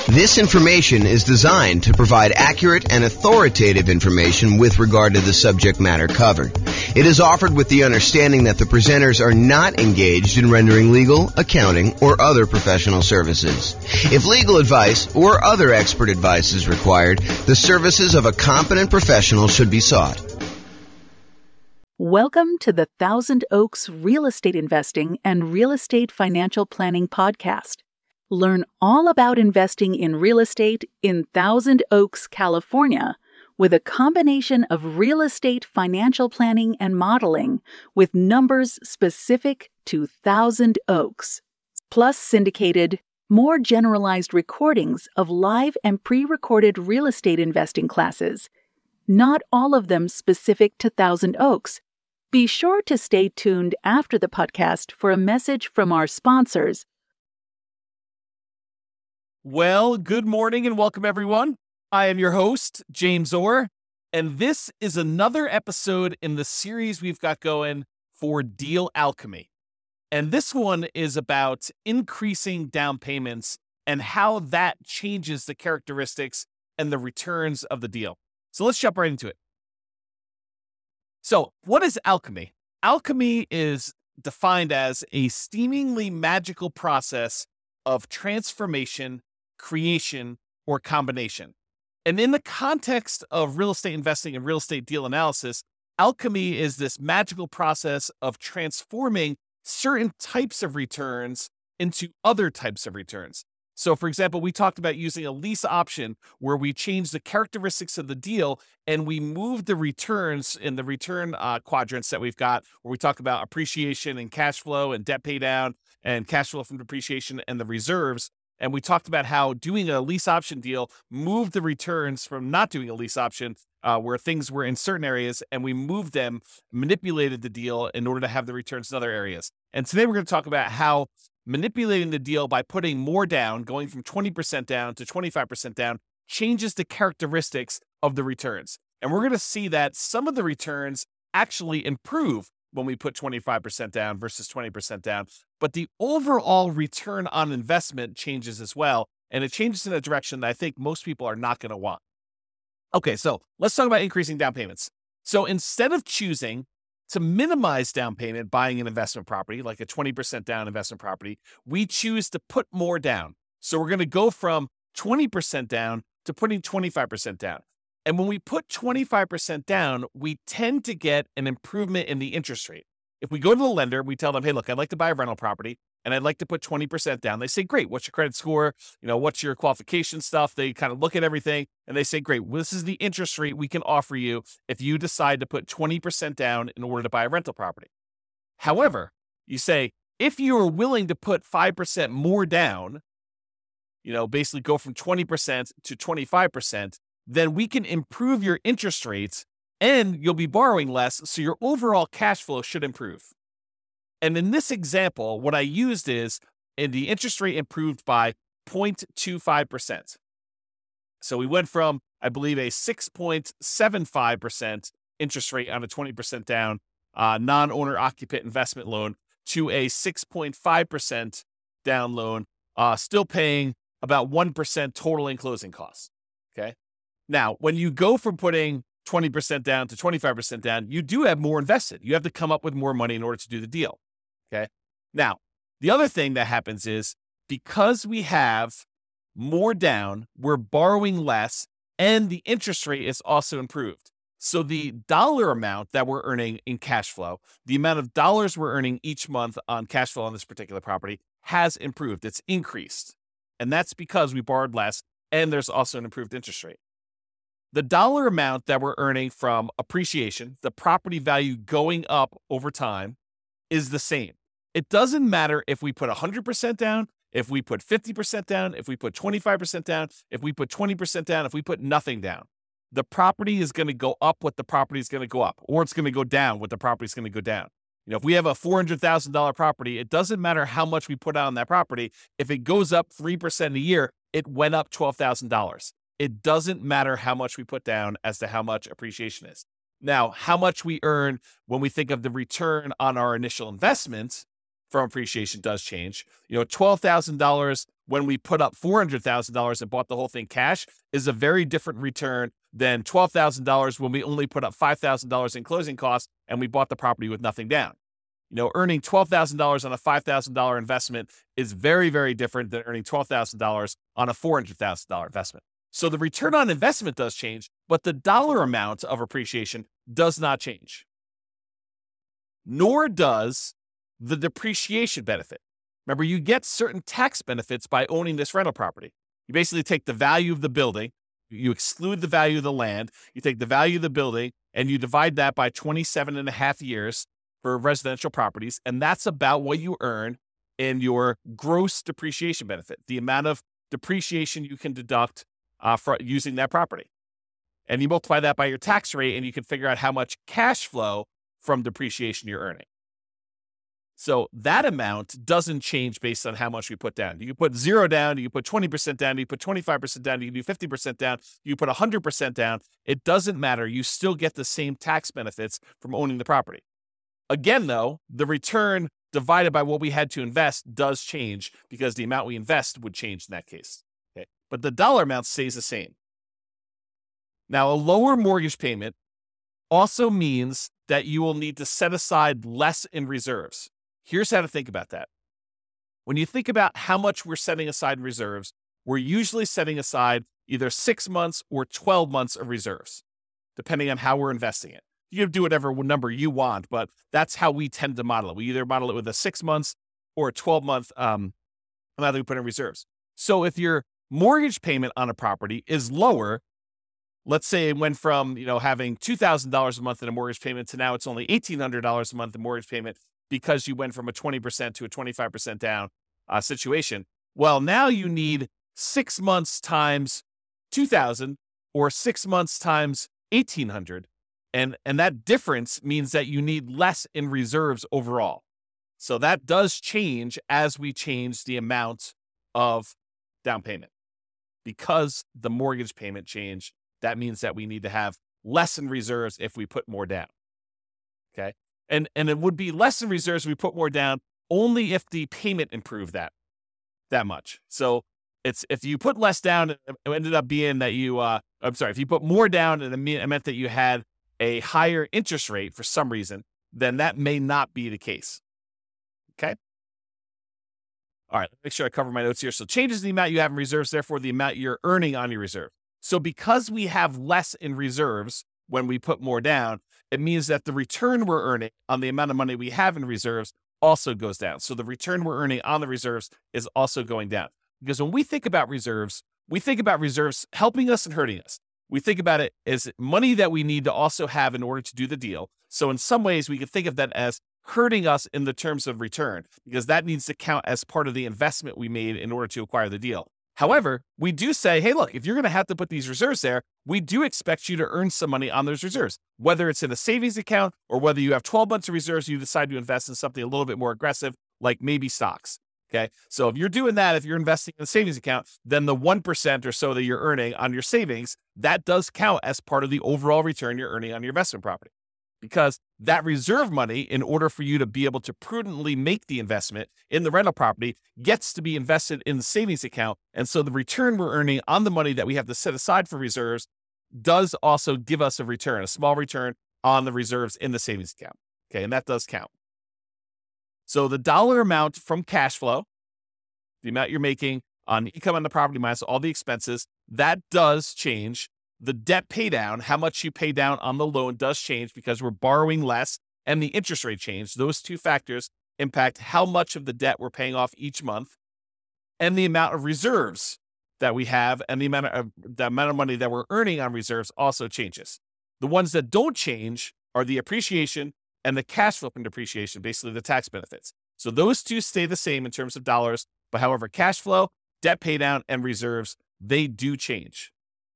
This information is designed to provide accurate and authoritative information with regard to the subject matter covered. It is offered with the understanding that the presenters are not engaged in rendering legal, accounting, or other professional services. If legal advice or other expert advice is required, the services of a competent professional should be sought. Welcome to the Thousand Oaks Real Estate Investing and Real Estate Financial Planning Podcast. Learn all about investing in real estate in Thousand Oaks, California, with a combination of real estate financial planning and modeling with numbers specific to Thousand Oaks, plus syndicated, more generalized recordings of live and pre-recorded real estate investing classes, not all of them specific to Thousand Oaks. Be sure to stay tuned after the podcast for a message from our sponsors. Well, good morning and welcome, everyone. I am your host, James Orr, and this is another episode in the series we've got going for Deal Alchemy. And this one is about increasing down payments and how that changes the characteristics and the returns of the deal. So let's jump right into it. So what is alchemy? Alchemy is defined as a seemingly magical process of transformation, creation, or combination. And in the context of real estate investing and real estate deal analysis, alchemy is this magical process of transforming certain types of returns into other types of returns. So, for example, we talked about using a lease option where we change the characteristics of the deal and we move the returns in the return quadrants that we've got, where we talk about appreciation and cash flow and debt pay down and cash flow from depreciation and the reserves. And we talked about how doing a lease option deal moved the returns from not doing a lease option where things were in certain areas, and we moved them, manipulated the deal in order to have the returns in other areas. And today we're going to talk about how manipulating the deal by putting more down, going from 20% down to 25% down, changes the characteristics of the returns. And we're going to see that some of the returns actually improve when we put 25% down versus 20% down. But the overall return on investment changes as well. And it changes in a direction that I think most people are not going to want. Okay, so let's talk about increasing down payments. So instead of choosing to minimize down payment buying an investment property, like a 20% down investment property, we choose to put more down. So we're going to go from 20% down to putting 25% down. And when we put 25% down, we tend to get an improvement in the interest rate. If we go to the lender, we tell them, hey, look, I'd like to buy a rental property and I'd like to put 20% down. They say, great, what's your credit score? What's your qualification stuff? They kind of look at everything and they say, great, well, this is the interest rate we can offer you if you decide to put 20% down in order to buy a rental property. However, you say, if you are willing to put 5% more down, basically go from 20% to 25%, then we can improve your interest rates and you'll be borrowing less, so your overall cash flow should improve. And in this example, what I used is, and the interest rate improved by 0.25%. So we went from, I believe, a 6.75% interest rate on a 20% down non-owner occupant investment loan to a 6.5% down loan, still paying about 1% total in closing costs. Okay. Now, when you go from putting 20% down to 25% down, you do have more invested. You have to come up with more money in order to do the deal. Okay. Now, the other thing that happens is because we have more down, we're borrowing less, and the interest rate is also improved. So the dollar amount that we're earning in cash flow, the amount of dollars we're earning each month on cash flow on this particular property has improved. It's increased. And that's because we borrowed less, and there's also an improved interest rate. The dollar amount that we're earning from appreciation, the property value going up over time, is the same. It doesn't matter if we put 100% down, if we put 50% down, if we put 25% down, if we put 20% down, if we put nothing down. The property is going to go up what the property is going to go up, or it's going to go down what the property is going to go down. If we have a $400,000 property, it doesn't matter how much we put on that property. If it goes up 3% a year, it went up $12,000. It doesn't matter how much we put down as to how much appreciation is. Now, how much we earn when we think of the return on our initial investment from appreciation does change. $12,000 when we put up $400,000 and bought the whole thing cash is a very different return than $12,000 when we only put up $5,000 in closing costs and we bought the property with nothing down. Earning $12,000 on a $5,000 investment is very, very different than earning $12,000 on a $400,000 investment. So the return on investment does change, but the dollar amount of appreciation does not change. Nor does the depreciation benefit. Remember, you get certain tax benefits by owning this rental property. You basically take the value of the building, you exclude the value of the land, you take the value of the building, and you divide that by 27 and a half years for residential properties, and that's about what you earn in your gross depreciation benefit, the amount of depreciation you can deduct for using that property. And you multiply that by your tax rate, and you can figure out how much cash flow from depreciation you're earning. So that amount doesn't change based on how much we put down. You can put 0 down, you can put 20% down, you can put 25% down, you can do 50% down, you can put 100% down. It doesn't matter. You still get the same tax benefits from owning the property. Again, though, the return divided by what we had to invest does change because the amount we invest would change in that case. Okay? But the dollar amount stays the same. Now, a lower mortgage payment also means that you will need to set aside less in reserves. Here's how to think about that. When you think about how much we're setting aside in reserves, we're usually setting aside either 6 months or 12 months of reserves, depending on how we're investing it. You can do whatever number you want, but that's how we tend to model it. We either model it with a 6 months or a 12-month amount that we put in reserves. So if your mortgage payment on a property is lower, let's say it went from having $2,000 a month in a mortgage payment to now it's only $1,800 a month in mortgage payment because you went from a 20% to a 25% down situation. Well, now you need 6 months times 2,000 or 6 months times 1,800. And that difference means that you need less in reserves overall. So that does change as we change the amount of down payment. Because the mortgage payment changed, that means that we need to have less in reserves if we put more down. Okay? And it would be less in reserves if we put more down only if the payment improved that much. So it's if you put less down, it ended up being that if you put more down and it meant that you had a higher interest rate for some reason, then that may not be the case. Okay? All right, make sure I cover my notes here. So changes the amount you have in reserves, therefore the amount you're earning on your reserve. So because we have less in reserves when we put more down, it means that the return we're earning on the amount of money we have in reserves also goes down. So the return we're earning on the reserves is also going down. Because when we think about reserves helping us and hurting us. We think about it as money that we need to also have in order to do the deal. So in some ways, we can think of that as hurting us in the terms of return, because that needs to count as part of the investment we made in order to acquire the deal. However, we do say, hey, look, if you're going to have to put these reserves there, we do expect you to earn some money on those reserves, whether it's in a savings account or whether you have 12 months of reserves, you decide to invest in something a little bit more aggressive, like maybe stocks. Okay. So if you're doing that, if you're investing in a savings account, then the 1% or so that you're earning on your savings, that does count as part of the overall return you're earning on your investment property. Because that reserve money, in order for you to be able to prudently make the investment in the rental property, gets to be invested in the savings account. And so the return we're earning on the money that we have to set aside for reserves does also give us a return, a small return on the reserves in the savings account. Okay. And that does count. So the dollar amount from cash flow, the amount you're making on income on the property minus all the expenses, that does change. The debt pay down, how much you pay down on the loan, does change because we're borrowing less, and the interest rate change. Those two factors impact how much of the debt we're paying off each month, and the amount of reserves that we have, and the amount of money that we're earning on reserves also changes. The ones that don't change are the appreciation and the cash flow from depreciation, basically the tax benefits. So those two stay the same in terms of dollars, but however, cash flow, debt pay down, and reserves, they do change.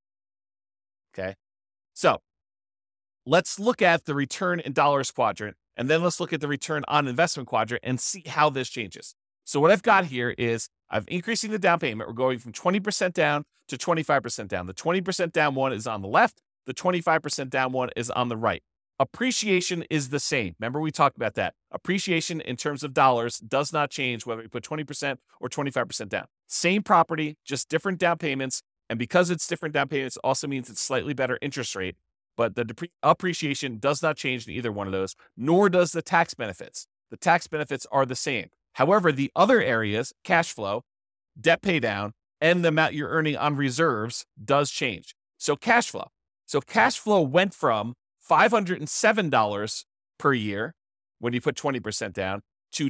Okay, so let's look at the return in dollars quadrant, and then let's look at the return on investment quadrant and see how this changes. So what I've got here is I'm increasing the down payment. We're going from 20% down to 25% down. The 20% down one is on the left. The 25% down one is on the right. Appreciation is the same. Remember, we talked about that. Appreciation in terms of dollars does not change whether we put 20% or 25% down. Same property, just different down payments. And because it's different down payments, also means it's slightly better interest rate. But the appreciation does not change in either one of those, nor does the tax benefits. The tax benefits are the same. However, the other areas, cash flow, debt pay down, and the amount you're earning on reserves does change. So cash flow. So cash flow went from $507 per year when you put 20% down to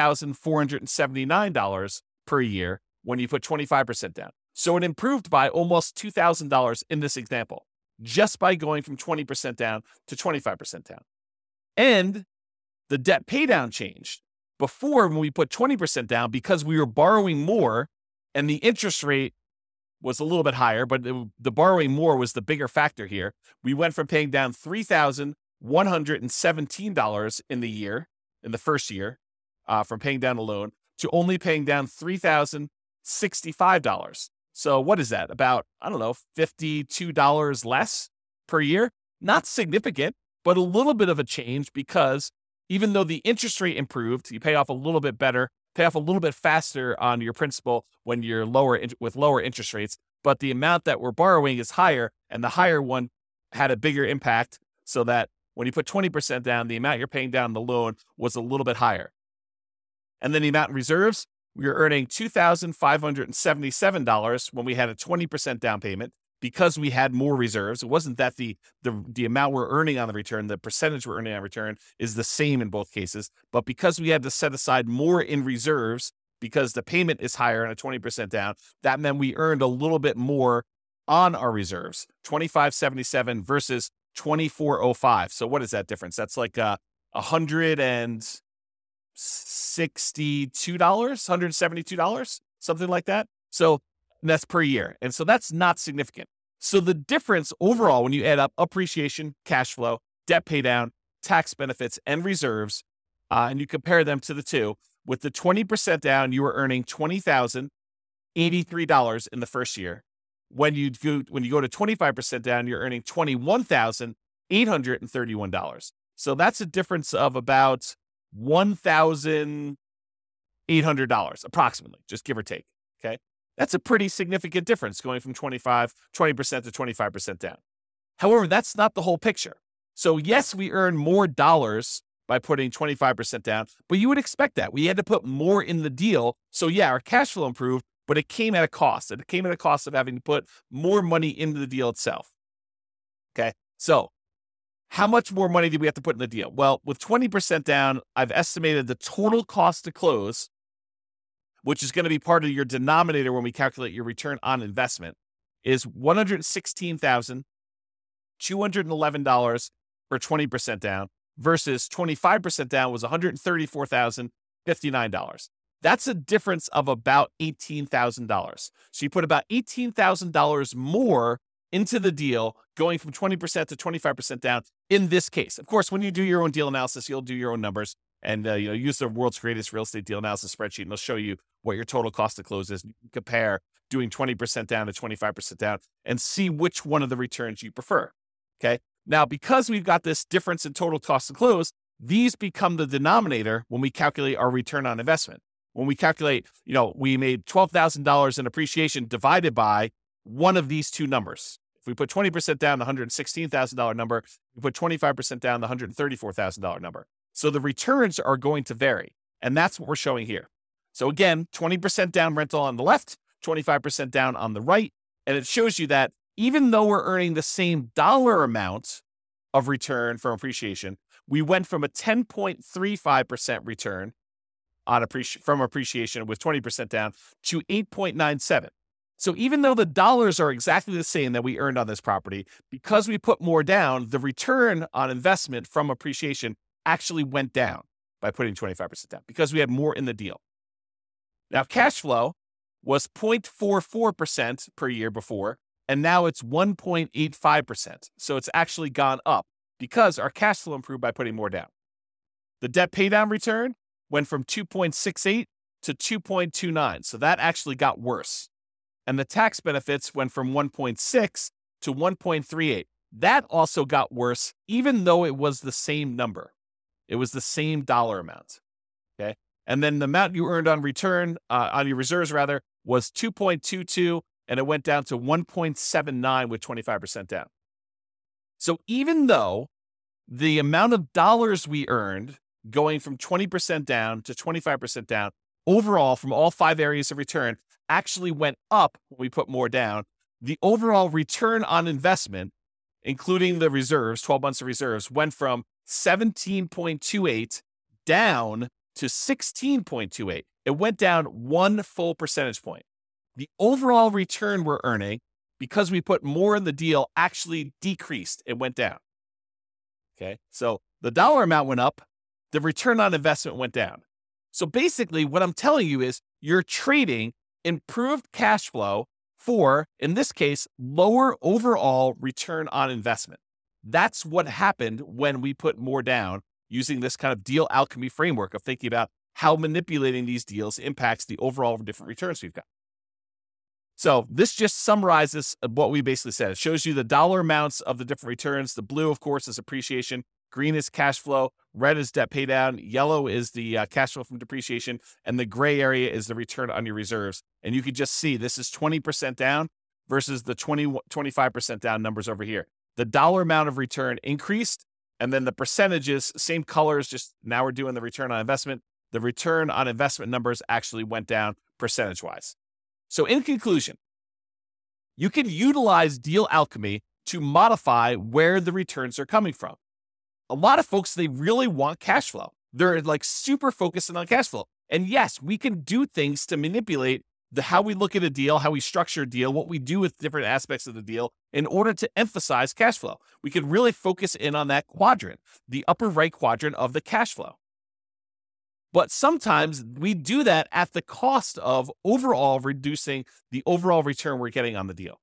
$2,479 per year when you put 25% down. So it improved by almost $2,000 in this example, just by going from 20% down to 25% down. And the debt pay down changed. Before, when we put 20% down, because we were borrowing more and the interest rate was a little bit higher, but the borrowing more was the bigger factor here. We went from paying down $3,117 in the first year, from paying down a loan, to only paying down $3,065. So what is that? About, $52 less per year? Not significant, but a little bit of a change, because even though the interest rate improved, you pay off a little bit better, pay off a little bit faster on your principal when you're with lower interest rates, but the amount that we're borrowing is higher, and the higher one had a bigger impact, so that when you put 20% down, the amount you're paying down the loan was a little bit higher. And then the amount in reserves, we were earning $2,577 when we had a 20% down payment, because we had more reserves. It wasn't that the amount we're earning on the return, the percentage we're earning on return is the same in both cases, but because we had to set aside more in reserves because the payment is higher on a 20% down, that meant we earned a little bit more on our reserves, $2,577 versus $2,405. So what is that difference? That's like $172, something like that. So that's per year. And so that's not significant. So the difference overall, when you add up appreciation, cash flow, debt pay down, tax benefits, and reserves, and you compare them to the two, with the 20% down, you were earning $20,083 in the first year. When you go to 25% down, you're earning $21,831. So that's a difference of about $1,800 approximately, just give or take. Okay. That's a pretty significant difference, going from 20% to 25% down. However, that's not the whole picture. So yes, we earn more dollars by putting 25% down, but you would expect that. We had to put more in the deal. So yeah, our cash flow improved, but it came at a cost. It came at a cost of having to put more money into the deal itself. Okay. So how much more money did we have to put in the deal? Well, with 20% down, I've estimated the total cost to close, which is going to be part of your denominator when we calculate your return on investment, is $116,211 for 20% down, versus 25% down was $134,059. That's a difference of about $18,000. So you put about $18,000 more into the deal, going from 20% to 25% down in this case. Of course, when you do your own deal analysis, you'll do your own numbers and use the world's greatest real estate deal analysis spreadsheet, and they'll show you what your total cost to close is. You can compare doing 20% down to 25% down and see which one of the returns you prefer. Okay. Now, because we've got this difference in total cost to close, these become the denominator when we calculate our return on investment. When we calculate, we made $12,000 in appreciation divided by one of these two numbers. If we put 20% down, the $116,000 number, we put 25% down, the $134,000 number. So the returns are going to vary. And that's what we're showing here. So again, 20% down rental on the left, 25% down on the right. And it shows you that even though we're earning the same dollar amount of return from appreciation, we went from a 10.35% return from appreciation with 20% down to 8.97. So even though the dollars are exactly the same that we earned on this property, because we put more down, the return on investment from appreciation actually went down by putting 25% down because we had more in the deal. Now, cash flow was 0.44% per year before, and now it's 1.85%. So it's actually gone up because our cash flow improved by putting more down. The debt paydown return went from 2.68 to 2.29. So that actually got worse. And the tax benefits went from 1.6 to 1.38. That also got worse, even though it was the same number. It was the same dollar amount. Okay. And then the amount you earned on return, on your reserves rather, was 2.22, and it went down to 1.79 with 25% down. So even though the amount of dollars we earned going from 20% down to 25% down, overall from all 5 areas of return actually went up when we put more down, the overall return on investment, including the reserves, 12 months of reserves, went from 17.28 down to 16.28. It went down 1 full percentage point. The overall return we're earning, because we put more in the deal, actually decreased. It went down. Okay, so the dollar amount went up, the return on investment went down. So basically, what I'm telling you is you're trading improved cash flow for, in this case, lower overall return on investment. That's what happened when we put more down using this kind of deal alchemy framework of thinking about how manipulating these deals impacts the overall different returns we've got. So this just summarizes what we basically said. It shows you the dollar amounts of the different returns. The blue, of course, is appreciation. Green is cash flow. Red is debt pay down. Yellow is the cash flow from depreciation. And the gray area is the return on your reserves. And you can just see this is 20% down versus the 25% down numbers over here. The dollar amount of return increased. And then the percentages, same colors, just now we're doing the return on investment. The return on investment numbers actually went down percentage-wise. So in conclusion, you can utilize deal alchemy to modify where the returns are coming from. A lot of folks, they really want cash flow. They're like super focused on cash flow. And yes, we can do things to manipulate how we look at a deal, how we structure a deal, what we do with different aspects of the deal in order to emphasize cash flow. We can really focus in on that quadrant, the upper right quadrant of the cash flow. But sometimes we do that at the cost of overall reducing the overall return we're getting on the deal.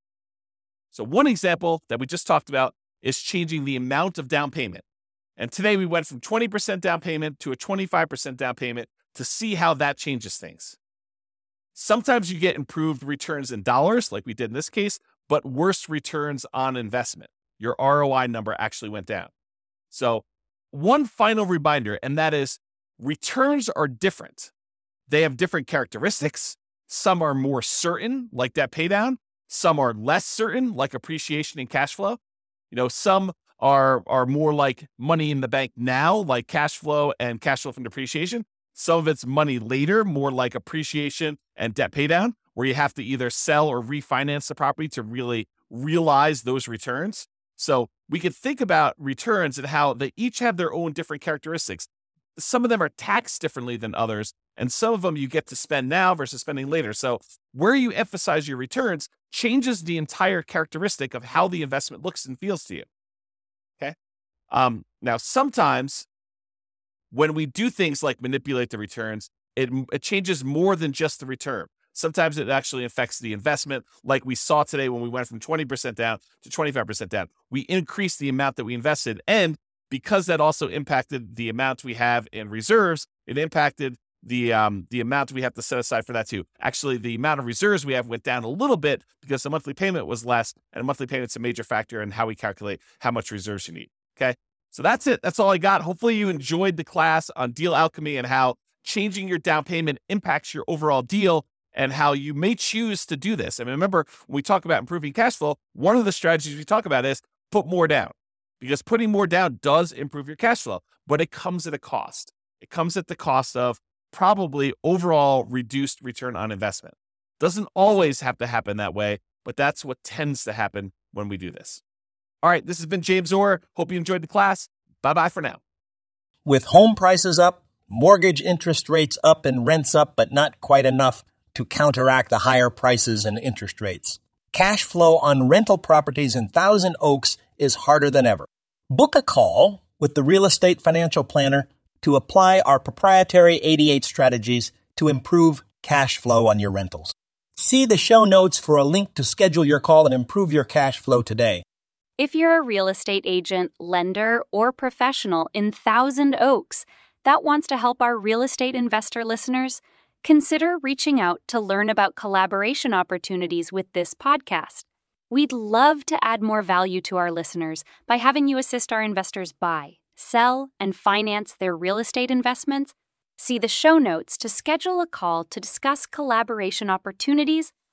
So one example that we just talked about is changing the amount of down payment. And today we went from 20% down payment to a 25% down payment to see how that changes things. Sometimes you get improved returns in dollars, like we did in this case, but worse returns on investment. Your ROI number actually went down. So one final reminder, and that is, returns are different. They have different characteristics. Some are more certain, like debt paydown. Some are less certain, like appreciation and cash flow. Some are more like money in the bank now, like cash flow and cash flow from depreciation. Some of it's money later, more like appreciation and debt paydown, where you have to either sell or refinance the property to really realize those returns. So we could think about returns and how they each have their own different characteristics. Some of them are taxed differently than others, and some of them you get to spend now versus spending later. So where you emphasize your returns changes the entire characteristic of how the investment looks and feels to you. Okay. Now, sometimes when we do things like manipulate the returns, it changes more than just the return. Sometimes it actually affects the investment, like we saw today when we went from 20% down to 25% down. We increased the amount that we invested, and because that also impacted the amount we have in reserves, it impacted the amount we have to set aside for that too. Actually, the amount of reserves we have went down a little bit because the monthly payment was less, and a monthly payment's a major factor in how we calculate how much reserves you need. Okay, so that's it. That's all I got. Hopefully you enjoyed the class on deal alchemy and how changing your down payment impacts your overall deal and how you may choose to do this. And remember, when we talk about improving cash flow, one of the strategies we talk about is put more down. Because putting more down does improve your cash flow, but it comes at a cost. It comes at the cost of probably overall reduced return on investment. Doesn't always have to happen that way, but that's what tends to happen when we do this. All right, this has been James Orr. Hope you enjoyed the class. Bye-bye for now. With home prices up, mortgage interest rates up, and rents up, but not quite enough to counteract the higher prices and interest rates. Cash flow on rental properties in Thousand Oaks is harder than ever. Book a call with the Real Estate Financial Planner to apply our proprietary 88 strategies to improve cash flow on your rentals. See the show notes for a link to schedule your call and improve your cash flow today. If you're a real estate agent, lender, or professional in Thousand Oaks that wants to help our real estate investor listeners, consider reaching out to learn about collaboration opportunities with this podcast. We'd love to add more value to our listeners by having you assist our investors buy, sell, and finance their real estate investments See the show notes to schedule a call to discuss collaboration opportunities